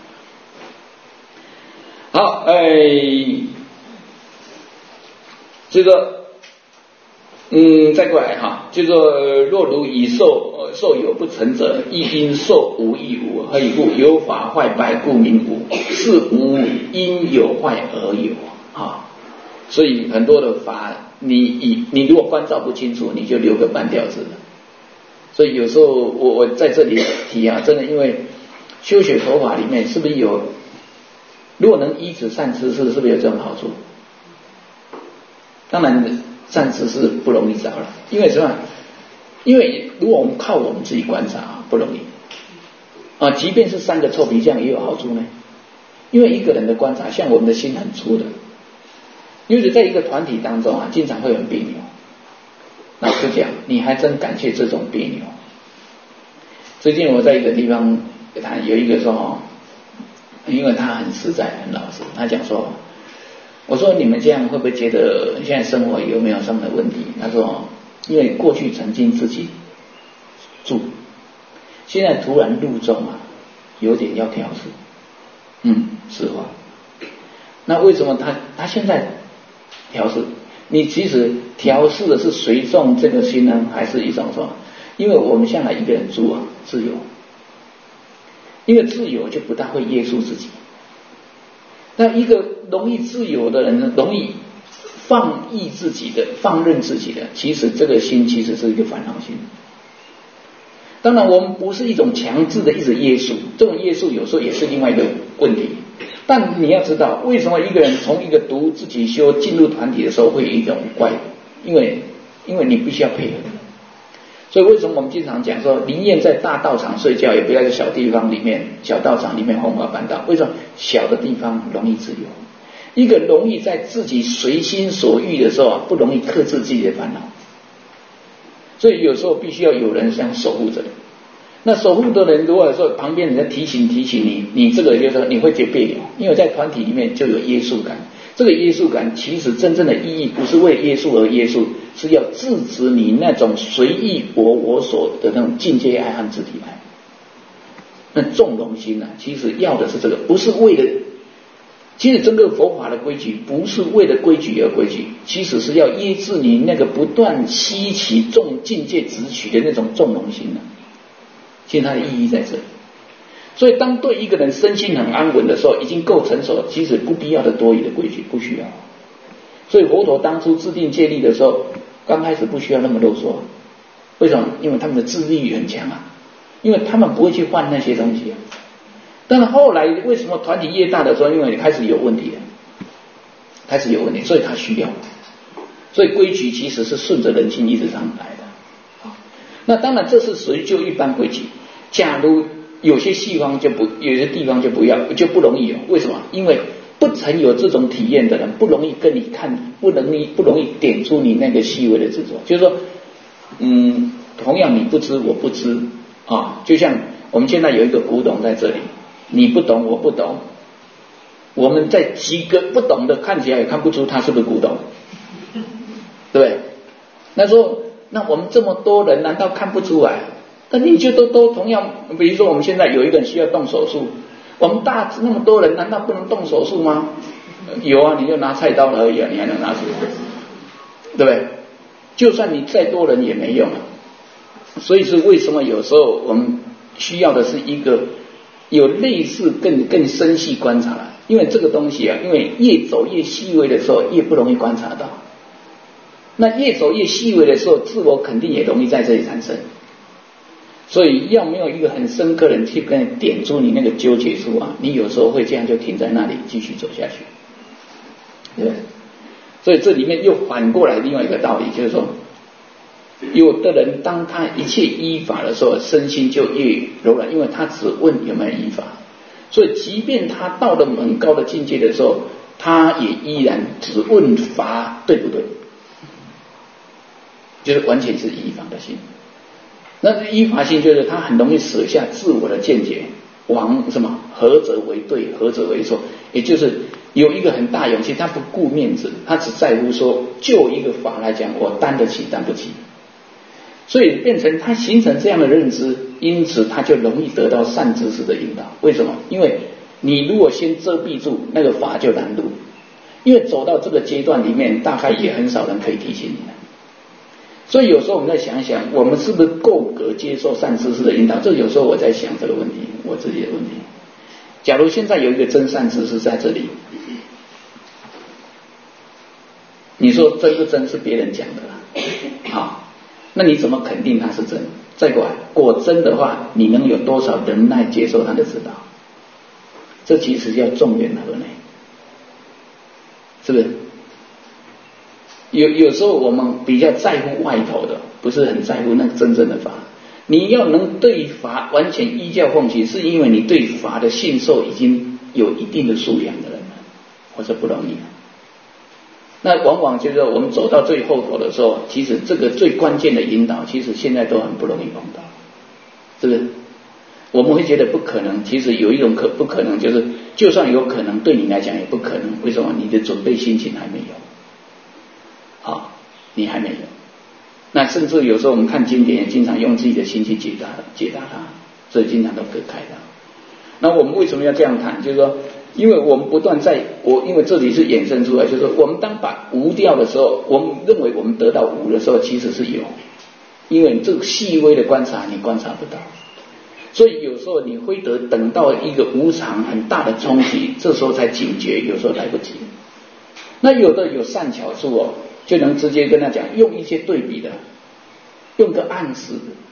好，哎，这个嗯，再过来哈，就说若如以受受有不成者，亦因受无亦无，何以故？有法坏败，故名无。是无因有坏而有啊。所以很多的法，你以你如果关照不清楚，你就留个半吊子了。所以有时候我我在这里提啊，真的因为修学佛法里面是不是有，如果能依止善知识，是不是有这种好处？当然， 善知识不容易找了，因为什么？因为如果我们靠我们自己观察不容易啊，即便是三个臭皮匠也有好处呢。因为一个人的观察，像我们的心很粗的，尤其在一个团体当中啊，经常会很别扭。老实讲，你还真感谢这种别扭。最近我在一个地方谈，有一个说哦，因为他很实在很老实，他讲说，我说你们这样会不会觉得现在生活有没有什么问题？他说，因为过去曾经自己住，现在突然入众啊，有点要调试。嗯，实话。那为什么他他现在调试？你其实调试的是随众这个心呢，还是一种什么？因为我们向来一个人住啊，自由，因为自由就不大会约束自己。那一个容易自由的人呢，容易放逸自己的、放任自己的，其实这个心其实是一个烦恼心。当然我们不是一种强制的一直约束，这种约束有时候也是另外一个问题。但你要知道，为什么一个人从一个独自己修进入团体的时候会有一种怪，因为因为你必须要配合。所以为什么我们经常讲说，宁愿在大道场睡觉，也不要在小地方里面、小道场里面红花搬道？为什么？小的地方容易自由，一个容易在自己随心所欲的时候啊，不容易克制自己的烦恼。所以有时候必须要有人像守护者。那守护的人，如果说旁边人在提醒提醒你，你这个就是说你会觉得别扭，因为在团体里面就有约束感。这个约束感其实真正的意义不是为约束而约束，是要制止你那种随意我我所的那种境界爱和自体爱。那纵容心呢、啊，其实要的是这个，不是为了。其实整个佛法的规矩不是为了规矩而规矩，其实是要抑制你那个不断吸起重境界直取的那种纵容心呢、啊。其实它的意义在这里。所以当对一个人身心很安稳的时候，已经够成熟，其实不必要的多余的规矩不需要。所以佛陀当初制定戒律的时候，刚开始不需要那么啰嗦。为什么？因为他们的自律很强啊，因为他们不会去犯那些东西啊。但是后来为什么团体越大的时候，因为你开始有问题了，开始有问题，所以他需要。所以规矩其实是顺着人心一直上来的。那当然这是属于就一般规矩。假如有些地方就不，有些地方就不要，就不容易有。为什么？因为不曾有这种体验的人，不容易跟你看，不容易不容易点出你那个细微的执着。就是说，嗯，同样你不知我不知啊，就像我们现在有一个古董在这里，你不懂我不懂，我们在几个不懂的看起来也看不出他是不是古董，对不对？那说那我们这么多人，难道看不出来？那你就都都同样，比如说我们现在有一个人需要动手术，我们大那么多人，难道不能动手术吗？有啊，你就拿菜刀而已啊，你还能拿什么？对不对？就算你再多人也没用啊。所以是为什么有时候我们需要的是一个有类似更更深细观察了，因为这个东西啊，因为越走越细微的时候，越不容易观察到。那越走越细微的时候，自我肯定也容易在这里产生。所以要没有一个很深刻的人去跟你点出你那个纠结处啊，你有时候会这样就停在那里继续走下去，对不对？所以这里面又反过来另外一个道理，就是说有的人当他一切依法的时候，身心就越柔软，因为他只问有没有依法。所以即便他到了很高的境界的时候，他也依然只问法对不对，就是完全是依法的心。那依法性就是他很容易舍下自我的见解，往什么何者为对，何者为错，也就是有一个很大勇气，他不顾面子，他只在乎说就一个法来讲，我担得起担不起。所以变成他形成这样的认知，因此他就容易得到善知识的引导。为什么？因为你如果先遮蔽住那个法就难入，因为走到这个阶段里面，大概也很少人可以提醒你了。所以有时候我们再想一想，我们是不是够格接受善知识的引导？这有时候我在想这个问题，我自己的问题。假如现在有一个真善知识在这里，你说真不真是别人讲的啦，好，那你怎么肯定它是真？再过来，果真的话，你能有多少忍耐接受他的指导？这其实叫众缘和呢，是不是？ 有有时候我们比较在乎外头的，不是很在乎那个真正的法。你要能对法完全依教奉行，是因为你对法的信受已经有一定的素养的人了，或者不容易。那往往就是说我们走到最后头的时候，其实这个最关键的引导，其实现在都很不容易碰到，是不是？我们会觉得不可能，其实有一种可不可能，就是就算有可能，对你来讲也不可能。为什么？你的准备心情还没有，好，你还没有。那甚至有时候我们看经典，也经常用自己的心去解答解答它，所以经常都隔开的。那我们为什么要这样谈？就是说，因为我们不断在我，因为这里是衍生出来，就是说，我们当把无掉的时候，我们认为我们得到无的时候，其实是有，因为这个细微的观察你观察不到。所以有时候你会得等到一个无常很大的冲击，这时候才警觉，有时候来不及。那有的有善巧处哦，就能直接跟他讲，用一些对比的，用个暗示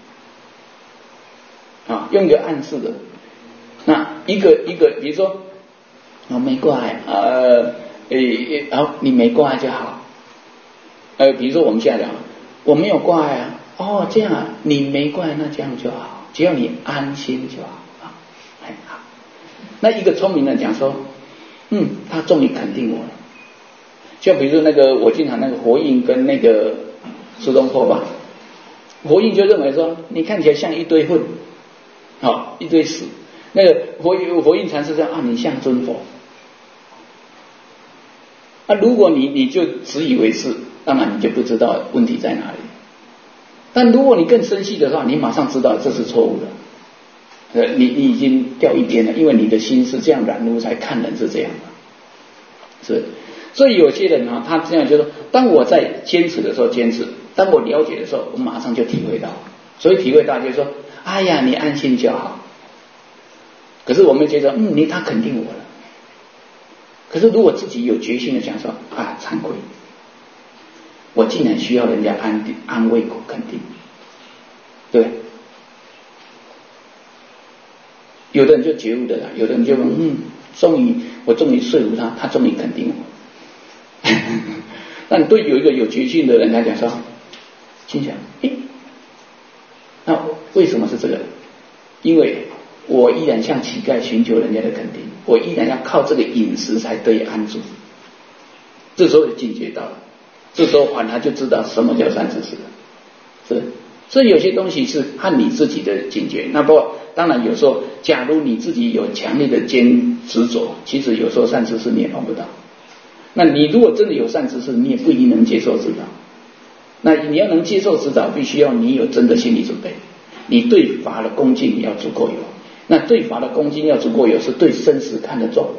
的啊，用个暗示的。那一个一个，比如说我没挂碍，呃，诶，好，你没挂碍就好。呃，比如说我们现在讲，我没有挂碍啊，哦，这样啊，你没挂碍，那这样就好。只要你安心就好啊，很好。那一个聪明人讲说，嗯，他终于肯定我了。就比如说那个我经常那个活印跟那个苏东坡吧，活印就认为说你看起来像一堆粪，好、哦、一堆屎。那个活活印禅师说啊，你像尊佛。啊，如果你你就自以为是，当然你就不知道问题在哪里。但如果你更深细的话，你马上知道这是错误的，呃，你你已经掉一边了，因为你的心是这样染污才看人是这样的，是。所以有些人啊，他这样就说，当我在坚持的时候坚持，当我了解的时候，我马上就体会到，所以体会到就是说，哎呀，你安心就好。可是我们觉得，嗯，你他肯定我了。可是如果自己有决心的想说，啊，惭愧。我竟然需要人家安安慰我肯定，对，有的人就觉悟的啦，有的人就嗯，终于我终于说服他，他终于肯定我。那你对有一个有决心的人来讲说，心想，诶，那为什么是这个？因为我依然像乞丐寻求人家的肯定，我依然要靠这个饮食才得以安住。这时候就警觉到了。这时候反而就知道什么叫善知识了，是。所以有些东西是和你自己的警觉。那不当然有时候，假如你自己有强烈的坚执着，其实有时候善知识你也碰不到。那你如果真的有善知识，你也不一定能接受指导。那你要能接受指导，必须要你有真的心理准备，你对法的恭敬要足够有。那对法的恭敬要足够有，是对生死看得重。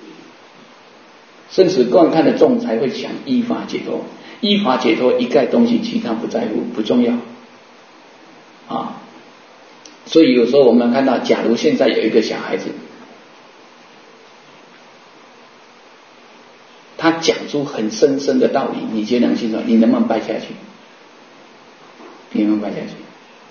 生死观看得重，才会想依法解脱。依法解脱一概东西，其他不在乎，不重要啊。所以有时候我们看到，假如现在有一个小孩子，他讲出很深深的道理，你觉得能信受？你能不能拜下去？你能不能拜下去？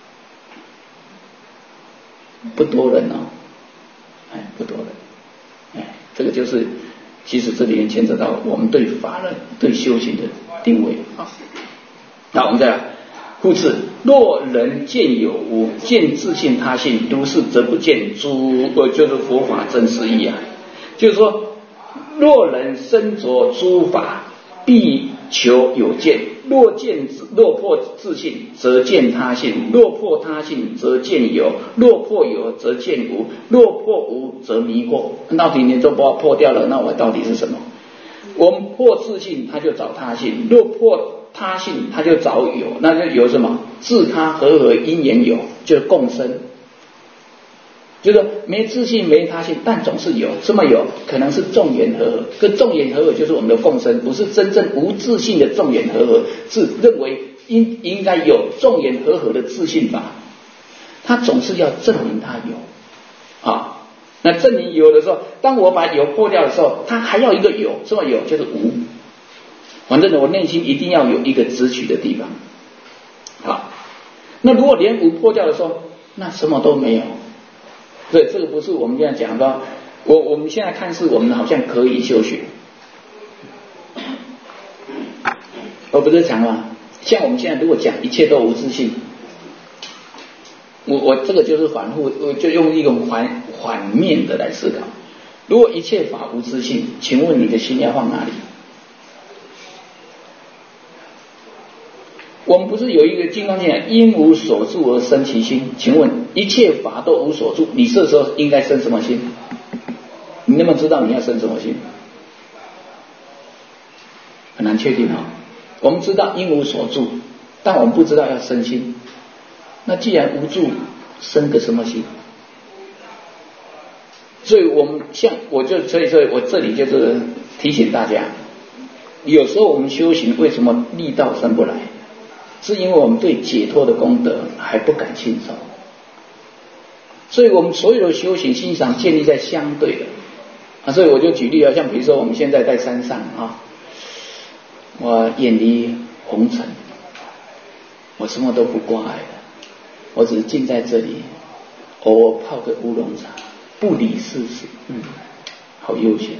不多人哦，哎，不多人，哎，这个就是。其实这里面牵扯到我们对法人、对修行的定位啊。那我们再来，故此，若人见有无，见自性他性，如是则不见诸，呃，就是佛法真实义啊。就是说，若人身着诸法，必求有见；若见若破自性，则见他性；若破他性，则见有；若破有，则见无；若破无，则迷惑。到底你都把我破掉了，那我到底是什么？我们破自性，他就找他性；若破他性，他就找有。那就有什么？自他和合因缘有，就是共生。就是没自性没他性，但总是有。什么有？可能是众缘和合，跟众缘和合就是我们的共生，不是真正无自性的众缘和合，是认为应应该有众缘和合的自性法。他总是要证明他有啊。那证明有的时候，当我把有破掉的时候，他还要一个有。什么有？就是无。反正我内心一定要有一个直取的地方。好，那如果连无破掉的时候，那什么都没有。对，这个不是我们这样讲的。我我们现在看似我们好像可以修学， 我不是讲了，像我们现在如果讲一切都无自性，我我这个就是反复，我就用一种反反面的来思考。如果一切法无自性，请问你的心要放哪里？我们不是有一个金刚经讲因无所住而生其心？请问一切法都无所住，你这时候应该生什么心？你能不能知道你要生什么心？很难确定啊、哦。我们知道因无所住，但我们不知道要生心。那既然无住，生个什么心？所以我们像我就所以说我这里就是提醒大家，有时候我们修行为什么力道生不来，是因为我们对解脱的功德还不敢信受。所以我们所有的修行欣赏建立在相对的啊，所以我就举例啊，像比如说我们现在在山上啊，我远离红尘，我什么都不挂碍的，我只是静在这里，偶尔泡个乌龙茶，不理世事，嗯，好悠闲。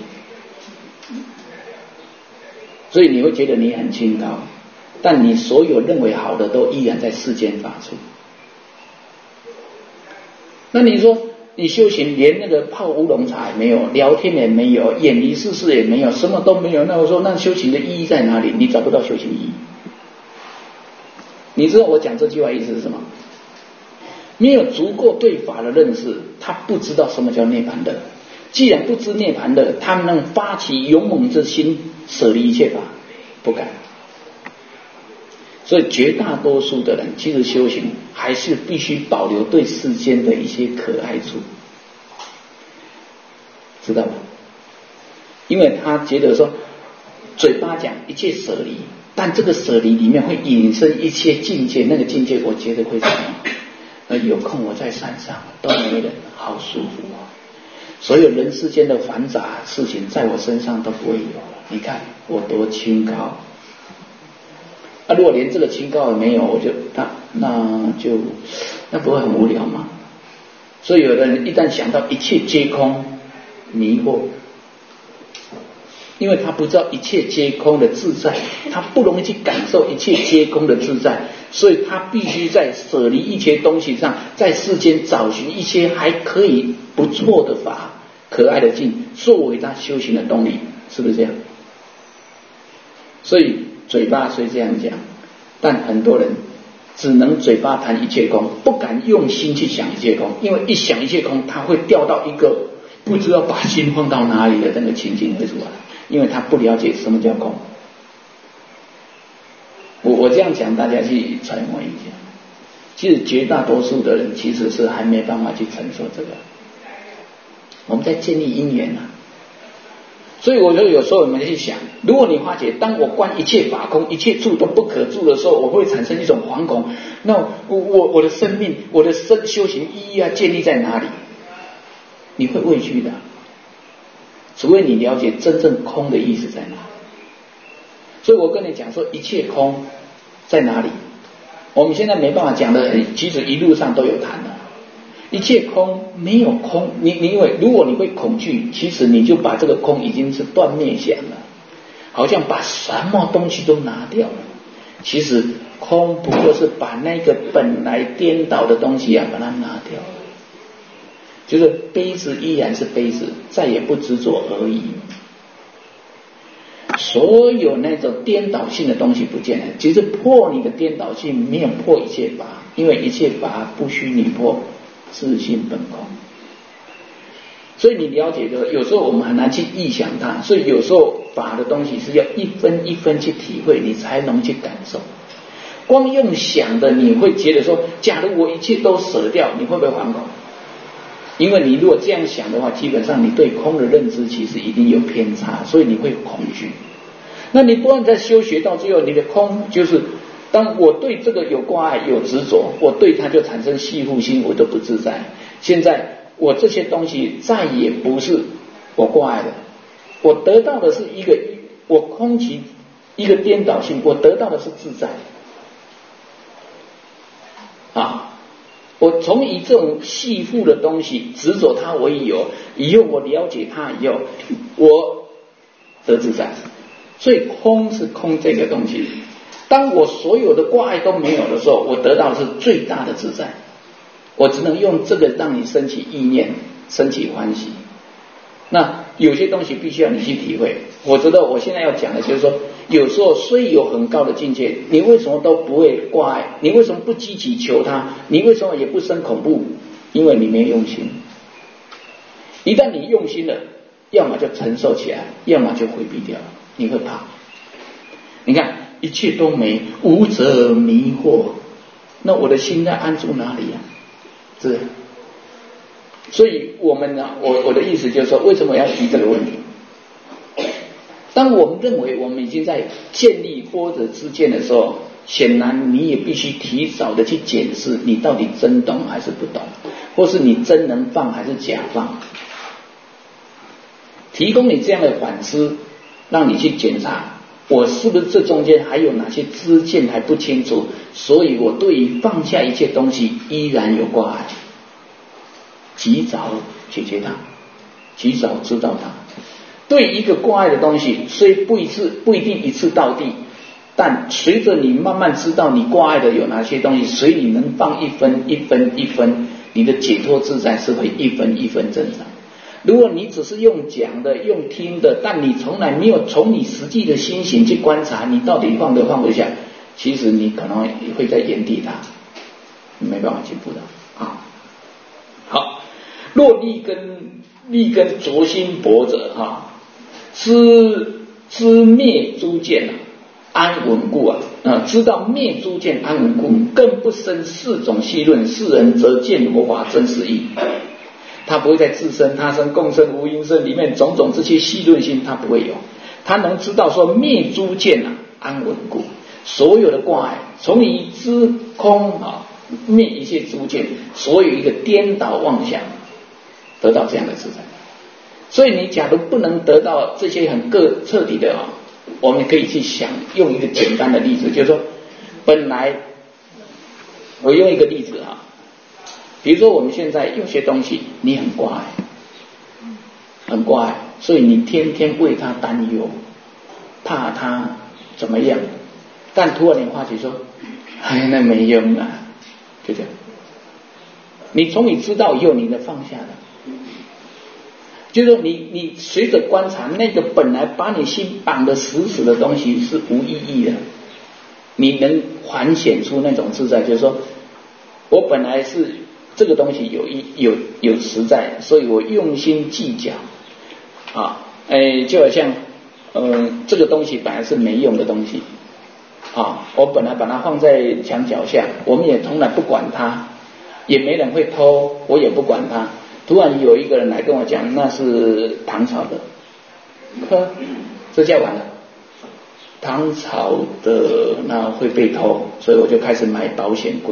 所以你会觉得你很清高，但你所有认为好的都依然在世间发出。那你说你修行连那个泡乌龙茶也没有，聊天也没有，远离世事也没有，什么都没有，那我说那修行的意义在哪里？你找不到修行意义。你知道我讲这句话意思是什么？没有足够对法的认识，他不知道什么叫涅槃乐。既然不知涅槃乐，他们能发起勇猛之心，舍离一切法，不敢。所以绝大多数的人其实修行还是必须保留对世间的一些可爱处，知道吗？因为他觉得说嘴巴讲一切舍离，但这个舍离里面会引申一切境界，那个境界我觉得会怎么样？呃，有空我在山上都没人，好舒服啊！所有人世间的繁杂事情在我身上都不会有了。你看我多清高啊！如果连这个清高也没有，我就那那就那不会很无聊吗？所以有的人一旦想到一切皆空，迷惑，因为他不知道一切皆空的自在，他不容易去感受一切皆空的自在，所以他必须在舍离一切东西上，在世间找寻一些还可以不错的法、可爱的境，作为他修行的动力，是不是这样？所以嘴巴虽这样讲，但很多人只能嘴巴谈一切空，不敢用心去想一切空，因为一想一切空，他会掉到一个不知道把心放到哪里的那个情境会出来，因为他不了解什么叫空。我我这样讲，大家去揣摩一下。其实绝大多数的人其实是还没办法去承受这个。我们在建立因缘啊，所以我觉得有时候我们去想，如果你发觉当我观一切法空，一切住都不可住的时候，我会产生一种惶恐。那我我我的生命，我的生修行意义啊，建立在哪里？你会畏惧的，除非你了解真正空的意思在哪。所以我跟你讲说，一切空在哪里？我们现在没办法讲的，其实一路上都有谈的。一切空没有空，你你因为如果你会恐惧，其实你就把这个空已经是断灭想了，好像把什么东西都拿掉了。其实空不过是把那个本来颠倒的东西啊，把它拿掉了。就是杯子依然是杯子，再也不执着而已。所有那种颠倒性的东西不见了，其实破你的颠倒性没有破一切法，因为一切法不须你破，自性本空。所以你了解的，有时候我们很难去臆想它，所以有时候法的东西是要一分一分去体会，你才能去感受。光用想的，你会觉得说，假如我一切都舍掉，你会不会惶恐？因为你如果这样想的话，基本上你对空的认知其实一定有偏差，所以你会恐惧。那你不断在修学到最后，你的空就是当我对这个有挂碍有执着，我对它就产生系缚心，我都不自在。现在我这些东西再也不是我挂碍的，我得到的是一个我空其一个颠倒性，我得到的是自在啊。我从以这种细缚的东西执着它为有，以后我了解它以后，我得自在。所以空是空这个东西， 当我所有的挂碍都没有的时候，我得到的是最大的自在。我只能用这个让你升起意念，升起欢喜。那有些东西必须要你去体会。我觉得我现在要讲的就是说，有时候虽有很高的境界，你为什么都不会挂碍？你为什么不积极求它？你为什么也不生恐怖？因为你没用心。一旦你用心了，要么就承受起来，要么就回避掉，你会怕。你看一切都没，无则迷惑，那我的心在安住哪里啊？是，所以我们呢，我我的意思就是说，为什么要提这个问题？当我们认为我们已经在建立般若知见的时候，显然你也必须提早的去检视你到底真懂还是不懂，或是你真能放还是假放。提供你这样的反思，让你去检查我是不是这中间还有哪些知见还不清楚，所以我对于放下一切东西依然有挂碍，及早解决它，及早知道它。对一个挂碍的东西，虽不一次不一定一次到底，但随着你慢慢知道你挂碍的有哪些东西，随你能放一分一分一分，你的解脱自在是会一分一分增长。如果你只是用讲的用听的，但你从来没有从你实际的心行去观察你到底放得放不下，其实你可能会在原地打，你没办法进步的啊。好，若立根立根着心薄者哈，知知灭诸见啊，安稳固啊，呃，知道灭诸见安稳固，更不生四种细论，世人则见佛法真实义。他不会在自身、他生、共生、无因生里面种种这些细论性，他不会有。他能知道说灭诸见啊，安稳固，所有的挂碍，从于知空啊，灭一切诸见，所有一个颠倒妄想，得到这样的自在。所以你假如不能得到这些很个彻底的啊，我们可以去想用一个简单的例子，就是说，本来我用一个例子啊。比如说我们现在有些东西你很挂碍，很挂碍，所以你天天为他担忧，怕他怎么样，但突然你发觉说，哎，那没用啊，就这样。你从你知道以后，你能放下了，就是说你你随着观察，那个本来把你心绑得死死的东西是无意义的，你能缓显出那种自在，就是说我本来是这个东西有一有有实在，所以我用心计较啊，哎，就好像呃这个东西本来是没用的东西啊，我本来把它放在墙角下，我们也从来不管它，也没人会偷，我也不管它。突然有一个人来跟我讲，那是唐朝的，呵，这下完了，唐朝的那会被偷，所以我就开始买保险柜。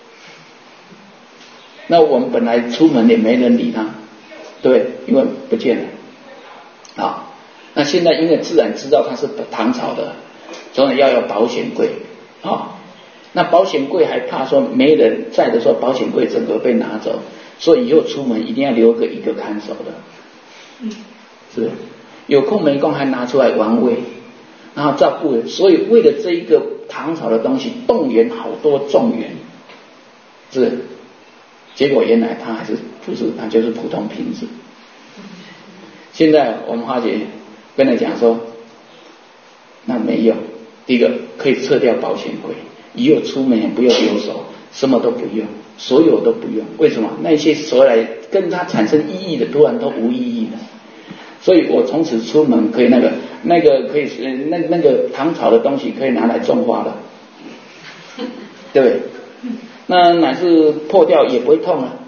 那我们本来出门也没人理他，对，因为不见了啊。那现在因为自然知道它是唐朝的，所以要有保险柜啊。那保险柜还怕说没人在的时候，保险柜整个被拿走，所以以后出门一定要留个一个看守的，嗯，是不是？有空没空还拿出来玩味，然后照顾人，所以为了这一个唐朝的东西，动员好多众员，是不是？结果原来他还是不是，他就是普通瓶子。现在我们花姐跟他讲说，那没用。第一个可以撤掉保险柜，以后出门也不用留手，什么都不用，所有都不用。为什么？那些所来跟他产生意义的，突然都无意义了。所以我从此出门可以那个那个可以那那个唐朝的东西可以拿来种花了，对不对？那乃是破掉也不会痛啊！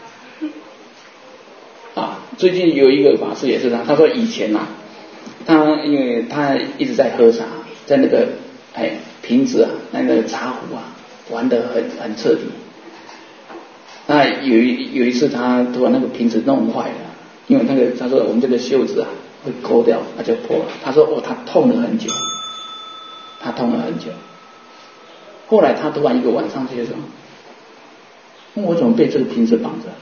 啊，最近有一个法师也是他，他说以前啊，他因为他一直在喝茶，在那个哎瓶子啊，那个茶壶啊，玩得很很彻底。那有一有一次他突然那个瓶子弄坏了，因为那个他说我们这个袖子啊会勾掉，那就破了。他说哦，他痛了很久，他痛了很久。后来他突然一个晚上就说，我怎么被这个瓶子绑着？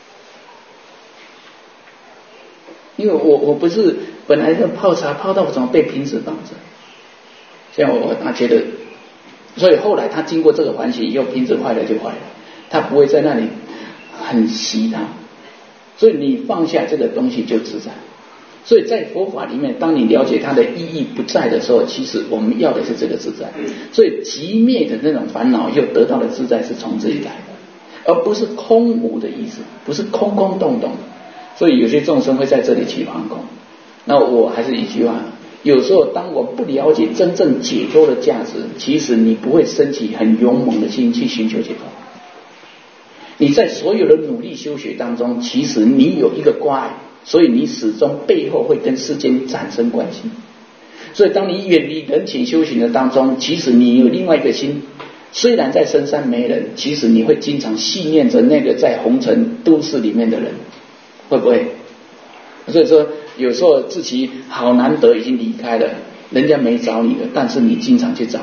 因为我我不是本来在泡茶泡到我怎么被瓶子绑着？这样我他觉得所以后来他经过这个反省以后，瓶子坏了就坏了，他不会在那里很习它。所以你放下这个东西就自在。所以在佛法里面，当你了解它的意义不在的时候，其实我们要的是这个自在。所以寂灭的那种烦恼又得到的自在是从这里来的，而不是空无的意思，不是空空洞洞。所以有些众生会在这里起惶恐。那我还是一句话，有时候当我不了解真正解脱的价值，其实你不会升起很勇猛的心去寻求解脱。你在所有的努力修学当中，其实你有一个挂碍，所以你始终背后会跟世间产生关系。所以当你远离人情修行的当中，其实你有另外一个心，虽然在深山没人，其实你会经常系念着那个在红尘都市里面的人，会不会？所以说有时候自己好难得已经离开了，人家没找你的，但是你经常去找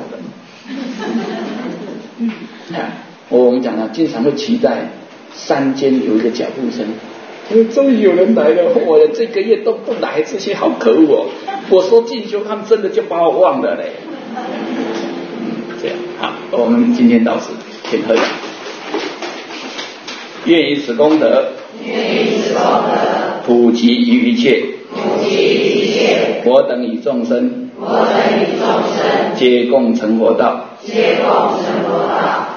人。我们讲了，经常会期待山间有一个脚步声，因为终于有人来了，我这个月都不来，这些好可恶哦！我说进修，他们真的就把我忘了嘞。这样好，我们今天到此，请合掌。愿以此功德， 愿以此功德， 普及于一切， 普及于一切， 我等与众生， 我等与众生， 皆共成佛道， 皆共成佛道。